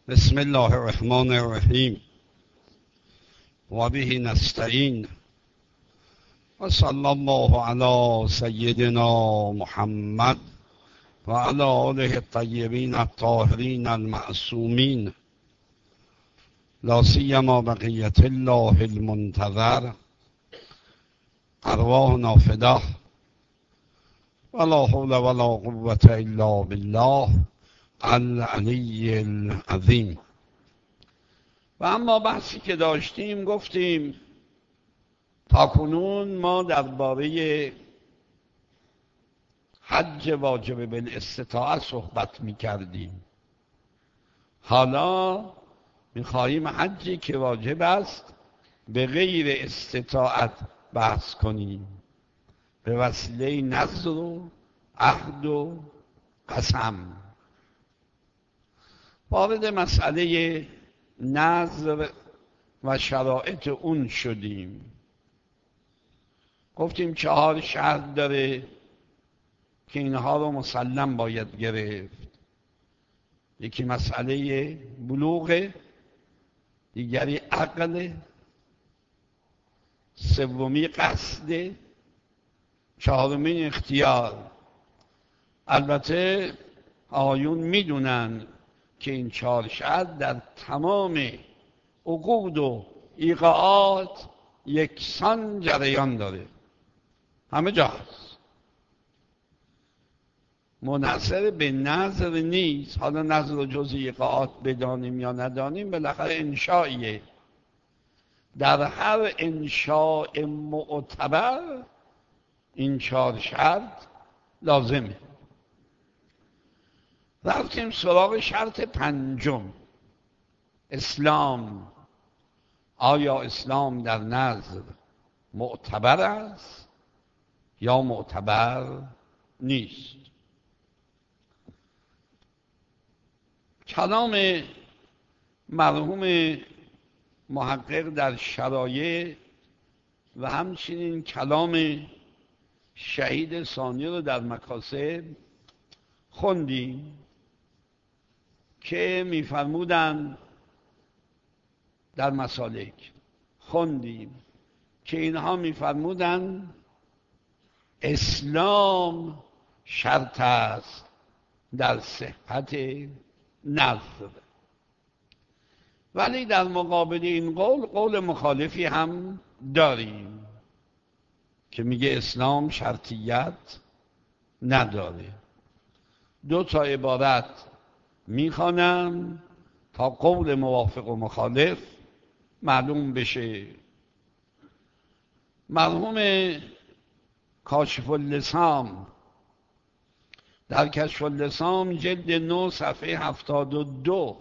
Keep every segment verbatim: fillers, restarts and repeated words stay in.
بسم الله الرحمن الرحیم و به نستعین و صلی الله علی سیدنا محمد و علی آله الطیبین الطاهرین المعصومین لا سیما بقیة الله المنتظر ارواحنا فداه ولا حول ولا قوة الا بالله العلی العظیم. و اما بحثی که داشتیم گفتیم تاکنون ما درباره حج واجب بالاستطاعه صحبت می کردیم. حالا می خواهیم حجی که واجب است به غیر استطاعت بحث کنیم، به وسیله نذر و عهد و قسم. وارد مسئله نذر و شرایط اون شدیم. گفتیم چهار شرط داره که اینها رو مسلم باید گرفت. یکی مسئله بلوغ، دیگری عقل، سومی قصد، چهارمین اختیار. البته آیون میدونن که این چهار شرط در تمام عقود و ایقاعات یکسان جریان داره، همه جا هست، منحصر به نذر نیست. حالا نذر رو جز ایقاعات بدانیم یا ندانیم، بالاخره انشائیه. در هر انشاء معتبر این چهار شرط لازمه. رفتیم سراغ شرط پنجم، اسلام. آیا اسلام در نذر معتبر است یا معتبر نیست؟ کلام مرحوم محقق در شرایع و همچنین کلام شهید ثانی رو در مکاسب خوندیم که میفرمودن در مسالک، خوندیم که اینها میفرمودن اسلام شرط است در صحت نذر. ولی در مقابل این قول قول مخالفی هم داریم که میگه اسلام شرطیت نداره. دو تا عبارت میخوانم تا قول موافق و مخالف معلوم بشه. مرحوم کاشف اللسام در کشف اللسام جلد نو صفحه هفتاد و دو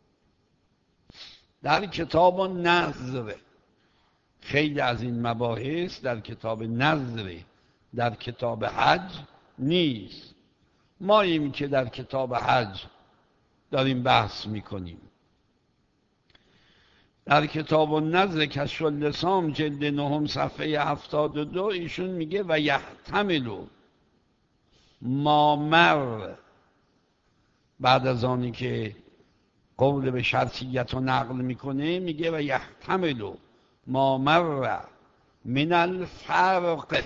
در کتاب نذر، خیلی از این مباحث در کتاب نذر، در کتاب حج نیست. ما این که در کتاب حج داریم بحث میکنیم. در کتاب النذر کشف اللسام جلد نهم صفحه هفتاد و دو ایشون میگه و یحتمل ما مر، بعد از آنی که قول به شرطیت رو نقل میکنه میگه و یحتمل ما مر من الفرق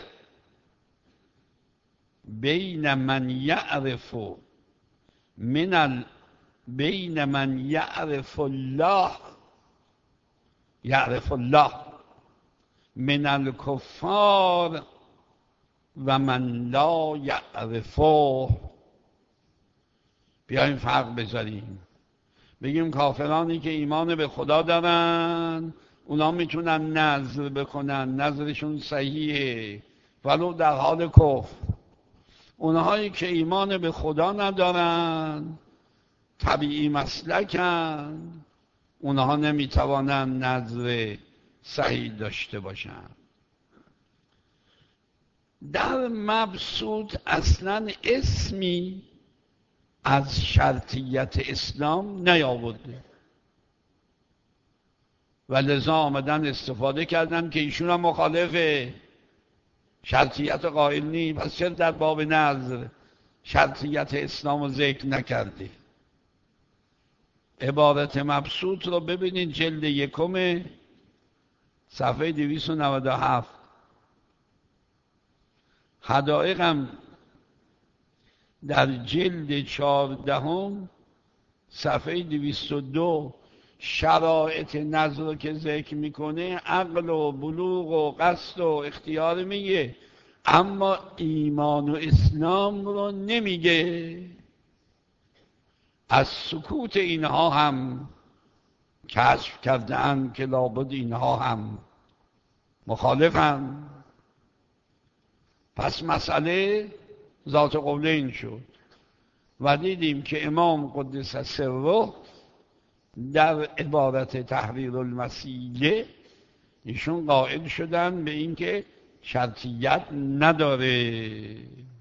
بین من یعرف من ال... بین من یعرف الله یعرف الله من الکفار و من لا یعرفه. بیایم فرق بذاریم، بگیم کافرانی که ایمان به خدا دارن اونا میتونن نذر بکنن، نذرشون صحیحه ولو در حال کفر. اونهایی که ایمان به خدا ندارن، طبیعی مسلکن، اونها نمیتوانن نذر صحیح داشته باشن. در مبسوط اصلا اسمی از شرطیت اسلام نیاورده و لذا آمدن استفاده کردن که ایشون هم مخالف شرطیت قائل نیست، پس چرا در باب نذر شرطیت اسلام رو ذکر نکردی؟ عبارت مبسوط رو ببینید، جلد یکم صفحه دویست و نود و هفت. حدائقم در جلد چهاردهم صفحه دویست و دو شرایط نظر رو که ذکر میکنه عقل و بلوغ و قصد و اختیار میگه، اما ایمان و اسلام رو نمیگه. از سکوت اینها هم کشف کردن که لابد اینها هم مخالفن. پس مسئله ذات قولین شد و دیدیم که امام قدس سره در عبارت تحریر المسیله ایشون قائل شدن به اینکه شرطیت نداره.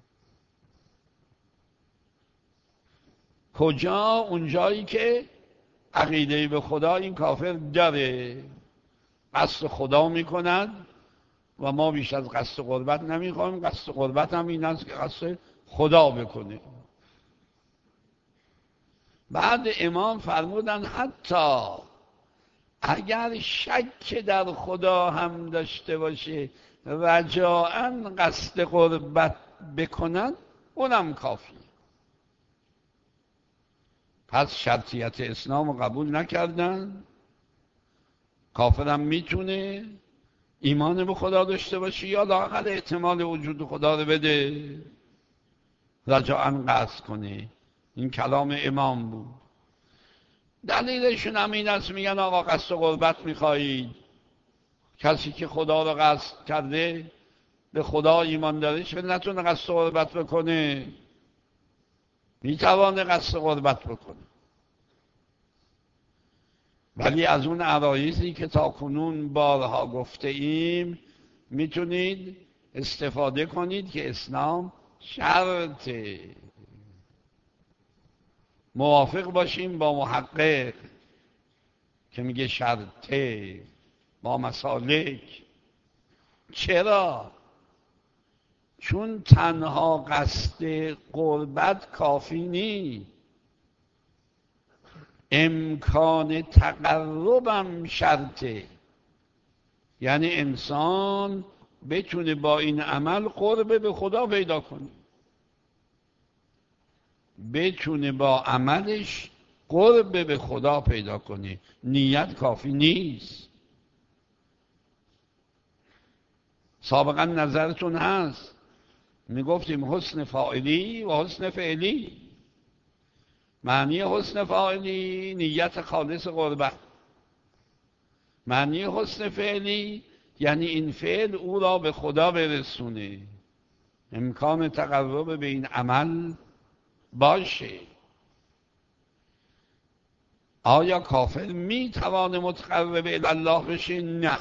کجا؟ اونجایی که عقیده به خدا این کافر داره، قصد خدا میکند و ما بیش از قصد قربت نمیخوایم. قصد قربت هم این است که قصد خدا بکنه. بعد امام فرمودن حتی اگر شک در خدا هم داشته باشه رجاءً قصد قربت بکنن اونم کافی. پس شرطیت اسلام رو قبول نکردن. کافرم میتونه ایمان به خدا داشته باشه یا لااقل احتمال وجود خدا رو بده، رجاءً قصد کنه. این کلام امام بود. دلیلشون هم این است، میگن آقا قصد قربت میخوایید، کسی که خدا رو قصد کرده به خدا ایمان داره چه نتونه قصد قربت بکنه؟ میتوانه قصد قربت بکنه، ولی از اون عرایضی که تا کنون بارها گفته ایم میتونید استفاده کنید که اسلام شرطه. موافق باشیم با محقق که میگه شرطه، با مسالک. چرا؟ چون تنها قصد قربت کافی نیست، امکان تقربم شرطه. یعنی انسان بتونه با این عمل قرب به خدا پیدا کنه، بتونه با عملش قرب به خدا پیدا کنه. نیت کافی نیست. سابقا نظرتون هست میگفتیم حسن فاعلی و حسن فعلی. معنی حسن فاعلی نیت خالص قربت، معنی حسن فعلی یعنی این فعل او را به خدا برسونه، امکان تقرب به این عمل باشه. آیا کافر می توانه متقرب الی الله بشه؟ نه.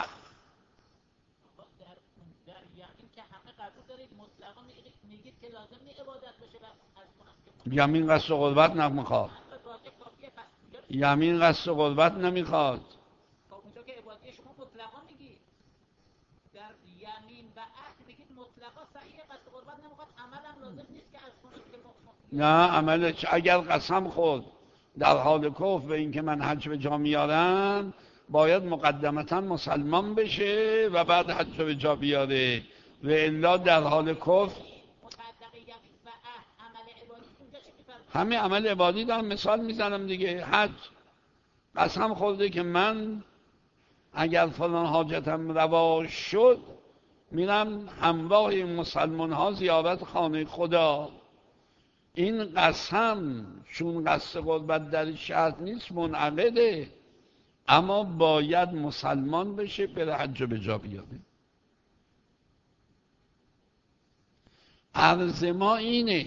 یمین قصد قربت نمیخواد. یمین قصد قربت نمیخواد. اونجا که عبادی شما مطلقا میگی، در یمین و عهد میگید مطلقا صحیح، قصد قربت نمیخواد، عملم لازم نیست که از کنید که نه عملش اگر قسم خورد در حال کفر به این که من حج به جا میارم، باید مقدمتا مسلمان بشه و بعد حج به جا بیاره، و الا در حال کفر همه عمل عبادی دارم. مثال میزنم دیگه، حج قسم خورده که من اگر فلان حاجتم روا شد میرم همراه مسلمان ها زیارت خانه خدا. این قسم چون قصد قربت در شرط نیست منعقده، اما باید مسلمان بشه بره حج به جا بیاره. عرض ما اینه،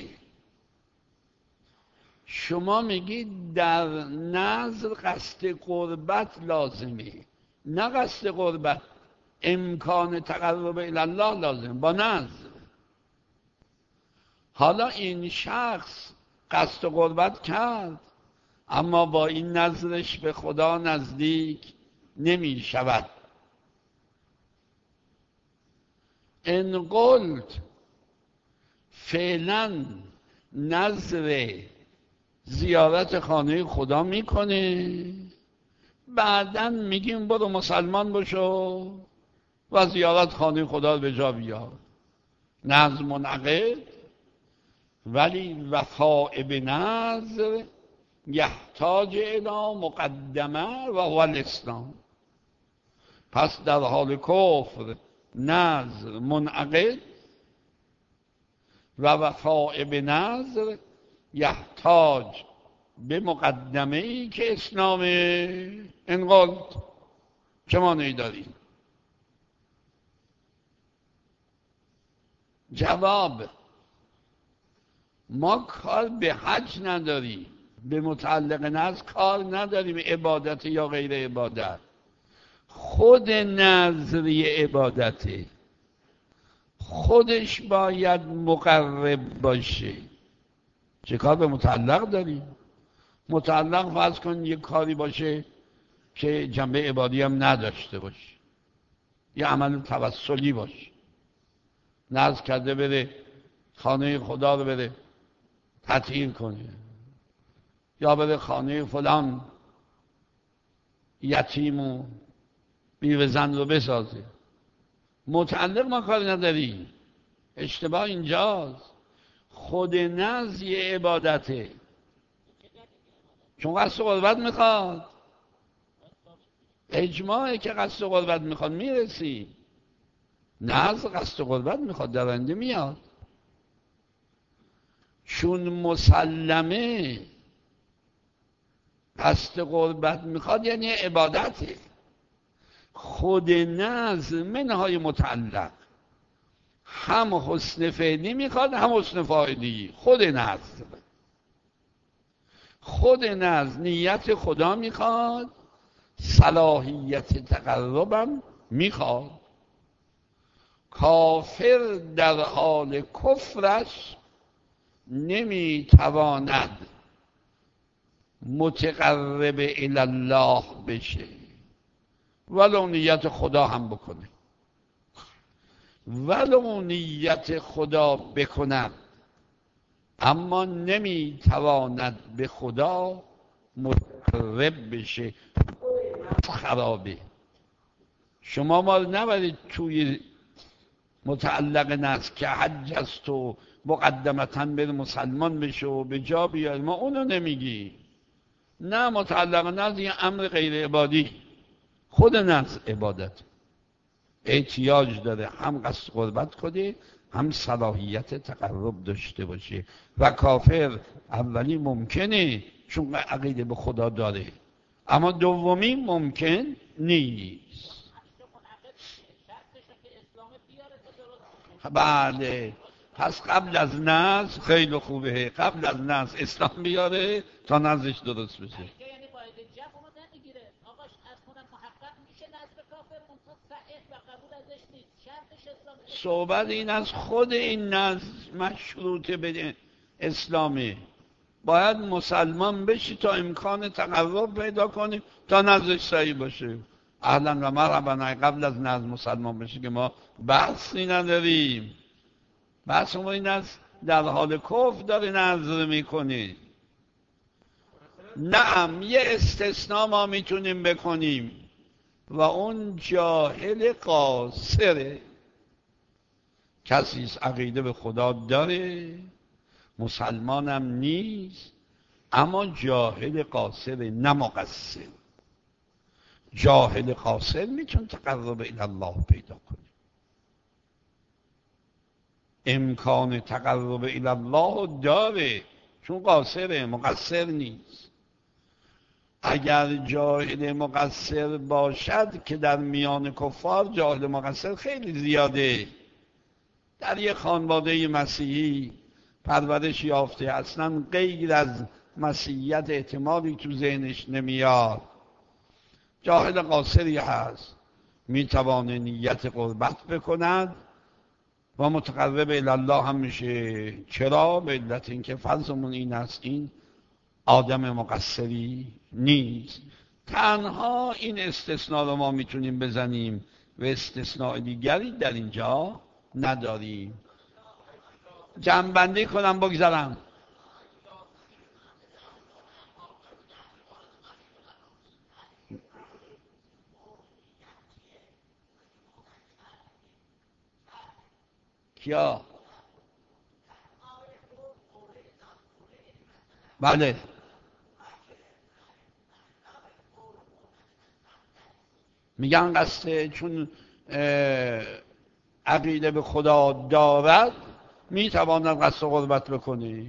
شما میگید در نظر قصد قربت لازمه، نه قصد قربت، امکان تقرب الی الله لازم با نظر. حالا این شخص قصد قربت کرد اما با این نظرش به خدا نزدیک نمی شود. ان قلت فعلا نظر زیارت خانه خدا میکنه، بعدن میگیم برو مسلمان بشو و زیارت خانه خدا رو به جا بیار. نذر منعقد، ولی وفاء به نذر یحتاج الی مقدمه و هو الاسلام. پس در حال کفر نذر منعقد و وفاء به نذر یحتاج به مقدمه ای که اسلامه. انقلت چه مانعی داریم؟ جواب: ما کار به حج نداریم، به متعلق نذر کار نداریم، عبادت یا غیر عبادت. خود نذری عبادته، خودش باید مقرب باشه. چه کار به متعلق داریم؟ متعلق فرض کن یک کاری باشه که جنبه عبادی هم نداشته باشه، یه عمل توسلی باشه، نذر کرده بره خانه خدا رو بره تطهیر کنه، یا بره خانه فلان یتیم و بیوه زن رو بسازه. متعلق ما کاری نداریم. اشتباه اینجاست. خود نذر یه عبادته، چون قصد قربت میخواد. اجماعه که قصد قربت میخواد میرسی. نذر قصد قربت میخواد، در آینده میاد. چون مسلمه قصد قربت میخواد یعنی عبادته. خود نذر منهای متعلق هم حسن فعلی میخواد هم حسن فاعلی. خود نذر خود نذر نیت خدا میخواد، صلاحیت تقربم میخواد. کافر در حال کفرش نمیتواند متقرب الی الله بشه ولو نیت خدا هم بکنه. ولو نیت خدا بکند اما نمیتواند به خدا متقرب بشه. خرابه. شما ما رو نبرید توی متعلق نذر که حج است و مقدمتاً بره مسلمان بشه و به جا بیاد. ما اونو نمیگی. نه، متعلق نذر یه امر غیر عبادی. خود نذر عبادت احتیاج داره هم قصد قربت کنه هم صلاحیت تقرب داشته باشه. و کافر اولی ممکنه چون عقیده به خدا داره، اما دومی ممکن نیست. بله، پس قبل از نذر خیلی خوبه، قبل از نذر اسلام بیاره تا نذرش درست بشه. صحبت این از خود این نذر مشروط به اسلامه. باید مسلمان بشی تا امکان تقرب پیدا کنی تا نذرش صحیح باشه. اهلا و مرحبا. قبل از نذر مسلمان بشی که ما بحثی نداریم. بحث ما این است در حال کفر داره نذر میکنی. نعم، یه استثناء ما میتونیم بکنیم و اون جاهل قاصره. کسی عقیده به خدا داره، مسلمانم نیست، اما جاهل قاصر، نه مقصر. جاهل قاصر میتونه تقرب الی الله پیدا کنه. امکان تقرب الی الله داره چون قاصره، مقصر نیست. اگر جاهل مقصر باشد که در میان کفار جاهل مقصر خیلی زیاده. در یک خانواده مسیحی پرورش یافته اصلا غیر از مسیحیت احتمالی تو ذهنش نمیاد، جاهل قاصری هست، میتوانه نیت قربت بکند و متقرب الی الله هم میشه. چرا؟ به علت اینکه فرضمون این است این آدم مقصری نیست. تنها این استثناء رو ما میتونیم بزنیم و استثناء دیگری در اینجا نداریم. جمع‌بندی کنم بگذارم. کیا؟ بله میگن قصد چون عقیده به خدا دارد میتواند قصد قربت بکنه،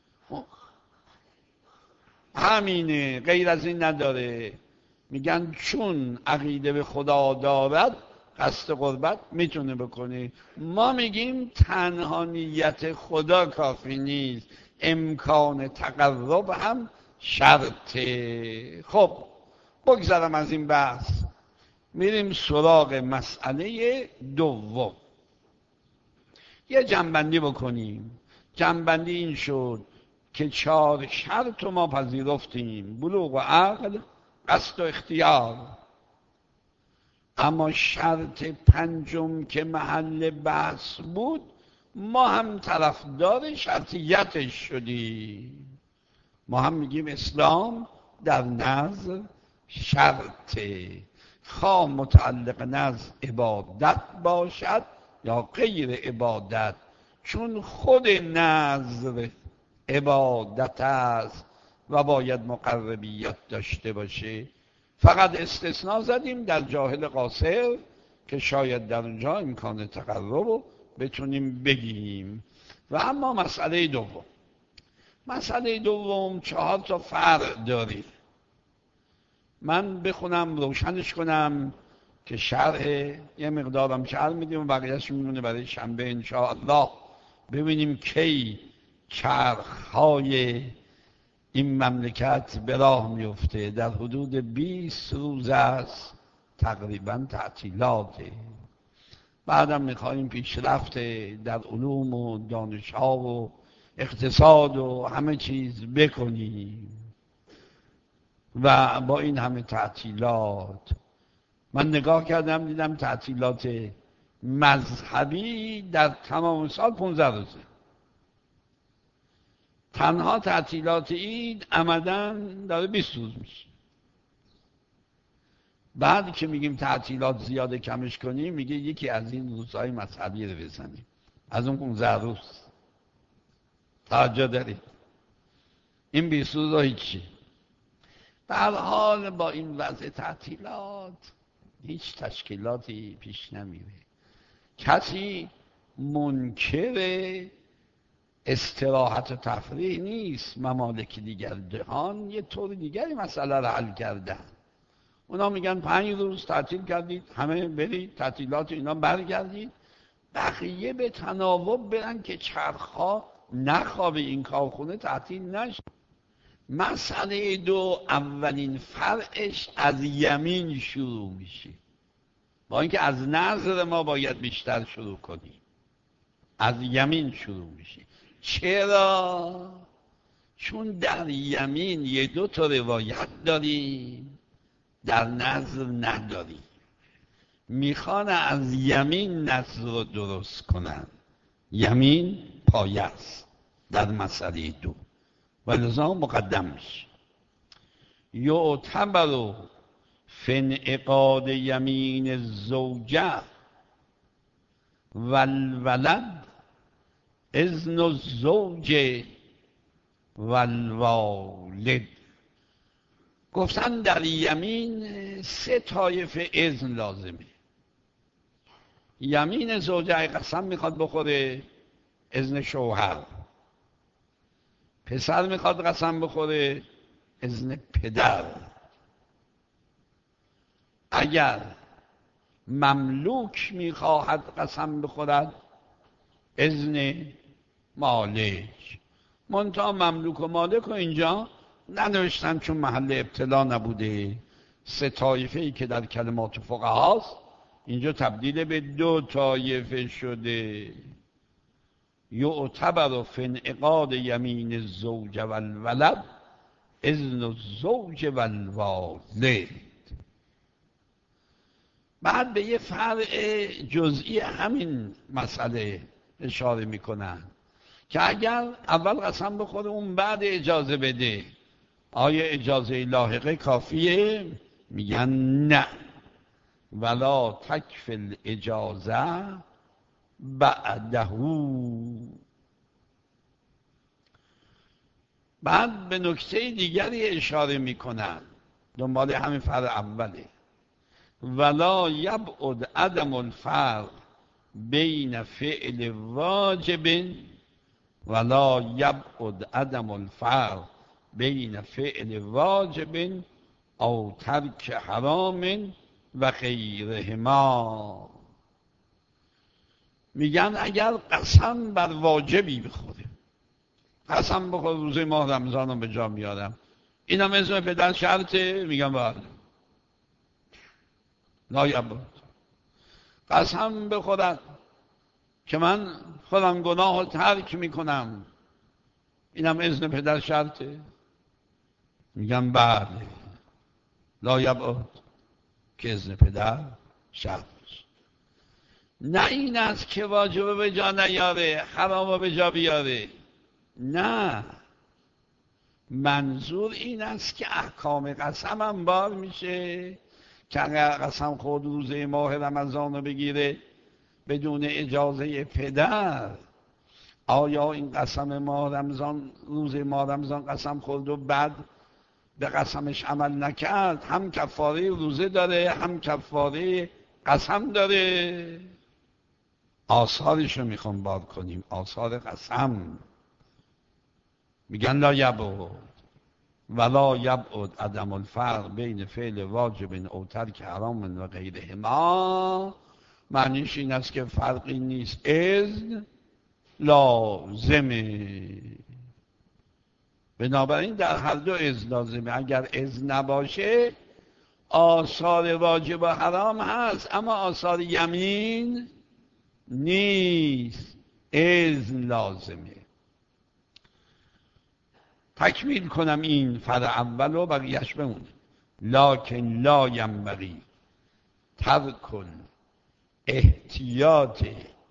همینه، غیر از این نداره. میگن چون عقیده به خدا دارد قصد قربت میتونه بکنه. ما میگیم تنها نیت خدا کافی نیست، امکان تقرب هم شرطه. خب بگذرم از این بحث، میریم سراغ مسئله دوم. یه جنبندی بکنیم. جنبندی این شد که چهار شرط ما پذیرفتیم: بلوغ و عقل، قصد و اختیار. اما شرط پنجم که محل بحث بود ما هم طرفدار شرطیتش شدیم. ما هم میگیم اسلام در نظر شرطه، خواه متعلق نظر عبادت باشد یا غیر عبادت، چون خود نظر عبادت است و باید مقربیت داشته باشه. فقط استثناء زدیم در جاهل قاصر که شاید در اونجا امکان تقرب رو بتونیم بگیم. و اما مسئله دوم، مسئله دوم چهار تا فرع داریم. من بخونم روشنش کنم که شرح یه مقدارم شرح میدیم و بقیهش میمونه برای شنبه انشاءالله. ببینیم کی چرخهای این مملکت به راه میفته. در حدود بیست روز است تقریبا تعطیلاته. بعدم میخواییم پیشرفت در علوم و دانش‌ها و اقتصاد و همه چیز بکنیم و با این همه تعطیلات من نگاه کردم دیدم تعطیلات مذهبی در تمام سال پانزده روزه. تنها تعطیلات عید عمدن داره بیست روز میشه. بعد که میگیم تعطیلات زیاده کمش کنیم میگه یکی از این روزهای مذهبی رو بزنیم، از اون پانزده روز. توجه دارید؟ این بیست روز رو هیچی. به هر حال با این وضع تعطیلات هیچ تشکیلاتی پیش نمیره. کسی منکر استراحت و تفریح نیست. ممالک دیگر جهان یه طور دیگری مسئله رو حل کردن. اونا میگن پنج روز تعطیل کردید، همه برید تعطیلات اینا برگردید، بقیه به تناوب برن که چرخها نخوابه، این کارخونه تعطیل نشه. مسئله دو، اولین فرعش از یمین شروع میشه، با اینکه از نظر ما باید بیشتر شروع کنیم. از یمین شروع میشه. چرا؟ چون در یمین یه دو تا روایت داریم، در نظر نداریم. میخوان از یمین نظر رو درست کنن. یمین پایه است در مسئله دو و لذا مقدم میشه. یعتبر فی انعقاد یمین الزوجه والولد اذن الزوج والوالد. گفتن در یمین سه طایفه اذن لازمه. یمین زوجه قسم میخواد بخوره، اذن شوهر. پسر میخواد قسم بخوره، اذن پدر. اگر مملوک میخواهد قسم بخورد، اذن مالک. منتها مملوک و مالک و اینجا ننوشتن چون محل ابتلا نبوده. سه طایفه ای که در کلمات فقها هست اینجا تبدیل به دو طایفه شده. یعتبر فی انعقاد یمین الزوج والولد اذن الزوج والوالد. بعد به یه فرع جزئی همین مسئله اشاره میکنن که اگر اول قسم بخوره اون بعد اجازه بده، آیا اجازه لاحقه کافیه؟ میگن نه. ولا تکفی الاجازه بعدهو. بعد به نکته دیگری اشاره میکنن دنبال همین فرع اوله. ولا یبعد عدم الفرق بین فعل واجب ولا یبعد عدم الفرق بین فعل واجب او ترک حرام و غیرهما. میگن اگر قسم بر واجبی بخوره، قسم بخور روزه ماه رمضان رو به جا میارم، این هم اسم پدر شرطه؟ میگم بله. لایبود. قسم بخورد که من خودم گناه رو ترک میکنم، این هم اذن پدر شرطه؟ میگم بله. لایبود که اذن پدر شرط. نه این است که واجبه به جا نیاره، حرامه به جا بیاره. نه، منظور این است که احکام قسم هم بار میشه که اگر قسم خود روزه ماه رمضان رو بگیره بدون اجازه پدر، آیا این قسم ماه رمضان روزه ماه رمضان قسم خورد و بعد به قسمش عمل نکرد، هم کفاره روزه داره هم کفاره قسم داره. آثارش رو میخوام بار کنیم، آثار قسم. میگن لا یبعد ولا یبعد عدم الفرق بین فعل واجب او ترک حرام و غیرهما. معنیش این است که فرقی نیست، اذن لازمه. بنابراین در هر دو اذن لازمه. اگر اذن نباشه آثار واجب و حرام هست اما آثار یمین نیست، اذن لازمه. تکمیل کنم این فرع اول و بقیهش بمونه. لکن لا ینبغی ترک احتیاط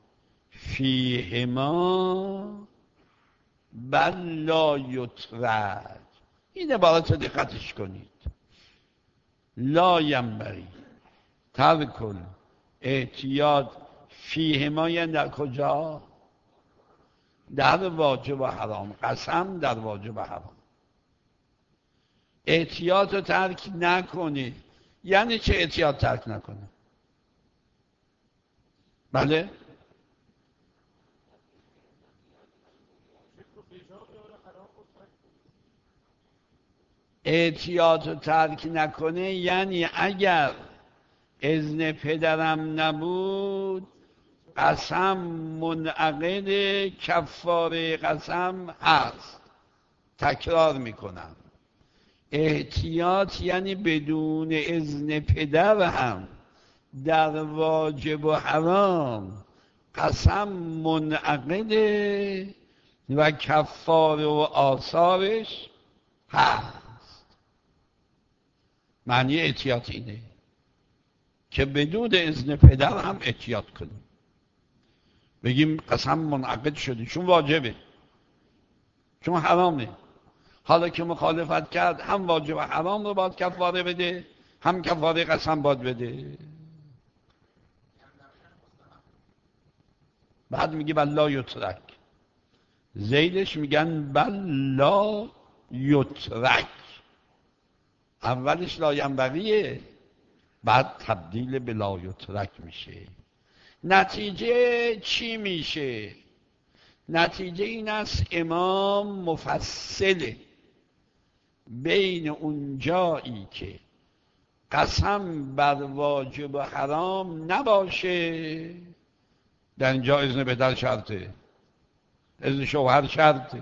فیهما بل لا یترک. این عبارت رو دقتش کنید. لا ینبغی ترک احتیاط فیهما، یعنی در کجا؟ در واجب و حرام. قسم در واجب و حرام. احتیاط رو ترک نکنه. یعنی چه احتیاط ترک نکنه؟ بله؟ احتیاط رو ترک نکنه یعنی اگر اذن پدرم نبود قسم منعقد، کفاره قسم هست. تکرار میکنم، احتیاط یعنی بدون اذن پدر هم در واجب و حرام قسم منعقده و کفاره و آثارش هست. معنی احتیاط اینه که بدون اذن پدر هم احتیاط کنیم. بگیم قسم منعقد شده چون واجبه، چون حرامه. حالا که مخالفت کرد هم واجب و حرام رو باید کفاره بده هم کفاره قسم باید بده. بعد میگه بل لا یترک، زیدش میگن بل لا یترک. اولش لا ینبغیه، بعد تبدیل به لا یترک میشه. نتیجه چی میشه؟ نتیجه این است امام مفصله بین اون جایی که قسم بر واجب و حرام نباشه، در اینجا اذن پدر شرطه، اذن شوهر شرطه.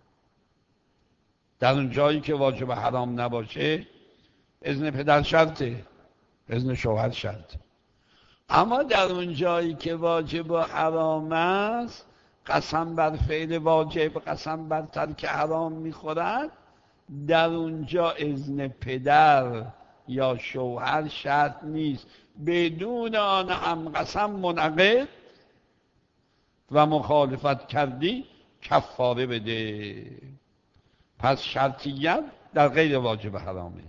در اون جایی که واجب و حرام نباشه اذن پدر شرطه، اذن شوهر شرطه. اما در اون جایی که واجب و حرام است، قسم بر فعل واجب قسم بر ترک حرام میخورد، در اونجا اذن پدر یا شوهر شرط نیست. بدون آن هم قسم منعقد و مخالفت کردی کفاره بده. پس شرطیت در غیر واجب حرامه.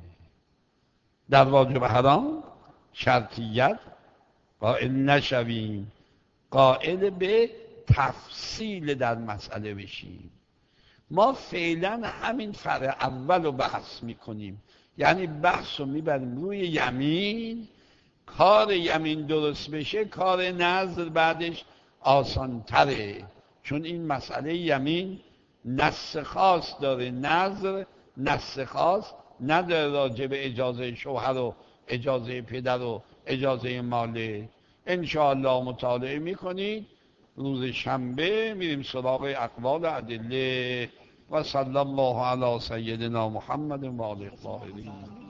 در واجب حرام شرطیت قائل نشویم قائل به تفصیل در مسئله بشیم. ما فعلا همین فرع اول رو بحث میکنیم، یعنی بحث رو میبریم روی یمین. کار یمین درست بشه کار نظر بعدش آسان تره، چون این مسئله یمین نص خاص داره، نظر نص خاص نداره راجع به اجازه شوهر و اجازه پدر و اجازه ماله. انشاءالله مطالعه میکنید، روز شنبه میریم سراغ اقوال ادله. و صلی الله علی سیدنا محمد و آله الطاهرین.